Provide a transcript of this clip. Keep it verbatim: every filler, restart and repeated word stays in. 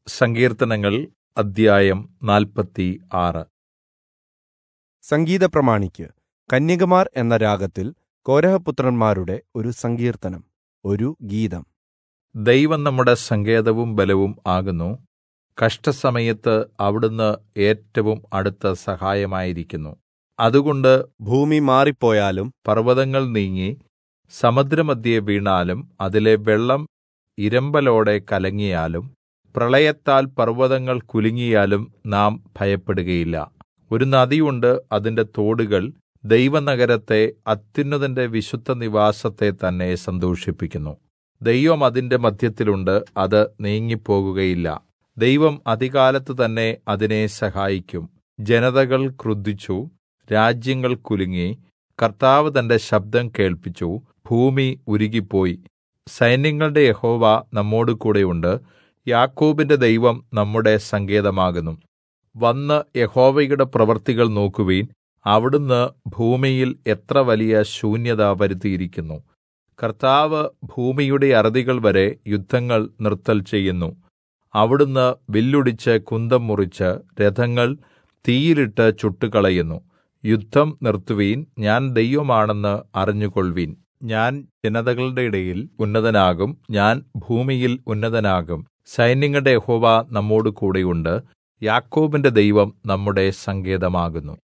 സങ്കീർത്തനങ്ങൾ അദ്ധ്യായം നാല്പത്തി ആറ്. സംഗീത പ്രമാണിക്ക് കന്യകമാർ എന്ന രാഗത്തിൽ കോരഹപുത്രന്മാരുടെ ഒരു സങ്കീർത്തനം, ഒരു ഗീതം. ദൈവം നമ്മുടെ സങ്കേതവും ബലവും ആകുന്നു. കഷ്ടസമയത്ത് അവിടുന്ന് ഏറ്റവും അടുത്ത സഹായമായിരിക്കുന്നു. അതുകൊണ്ട് ഭൂമി മാറിപ്പോയാലും പർവ്വതങ്ങൾ നീങ്ങി സമുദ്രമധ്യേ വീണാലും അതിലെ വെള്ളം ഇരമ്പലോടെ കലങ്ങിയാലും പ്രളയത്താൽ പർവ്വതങ്ങൾ കുലുങ്ങിയാലും നാം ഭയപ്പെടുകയില്ല. ഒരു നദിയുണ്ട്, അതിന്റെ തോടുകൾ ദൈവനഗരത്തെ, അത്യുന്നതന്റെ വിശുദ്ധനിവാസത്തെ തന്നെ സന്തോഷിപ്പിക്കുന്നു. ദൈവം അതിന്റെ മദ്ധ്യത്തിലുണ്ട്, അത് നീങ്ങിപ്പോകുകയില്ല. ദൈവം അതികാലത്ത് തന്നെ അതിനെ സഹായിക്കും. ജനതകൾ ക്രുദ്ധിച്ചു, രാജ്യങ്ങൾ കുലുങ്ങി. കർത്താവ് തന്റെ ശബ്ദം കേൾപ്പിച്ചു, ഭൂമി ഉരുകിപ്പോയി. സൈന്യങ്ങളുടെ യഹോവ നമ്മോടുകൂടെയുണ്ട്. യാക്കോബിന്റെ ദൈവം നമ്മുടെ സങ്കേതമാകുന്നു. വന്ന് യഹോവയുടെ പ്രവൃത്തികൾ നോക്കുവിൻ. അവിടുന്ന് ഭൂമിയിൽ എത്ര വലിയ ശൂന്യത വരുത്തിയിരിക്കുന്നു. കർത്താവ് ഭൂമിയുടെ അറുതികൾ വരെ യുദ്ധങ്ങൾ നിർത്തൽ ചെയ്യുന്നു. അവിടുന്ന് വില്ലൊടിച്ച് കുന്തം മുറിച്ച് രഥങ്ങൾ തീയിലിട്ട് ചുട്ടുകളയുന്നു. യുദ്ധം നിർത്തുവിൻ, ഞാൻ ദൈവമാണെന്ന് അറിഞ്ഞുകൊൾവിൻ. ഞാൻ ജനതകളുടെ ഇടയിൽ ഉന്നതനാകും, ഞാൻ ഭൂമിയിൽ ഉന്നതനാകും. സൈന്യങ്ങളുടെ യഹോവ നമ്മോടുകൂടെയുണ്ട്. യാക്കോബിന്റെ ദൈവം നമ്മുടെ സങ്കേതമാകുന്നു.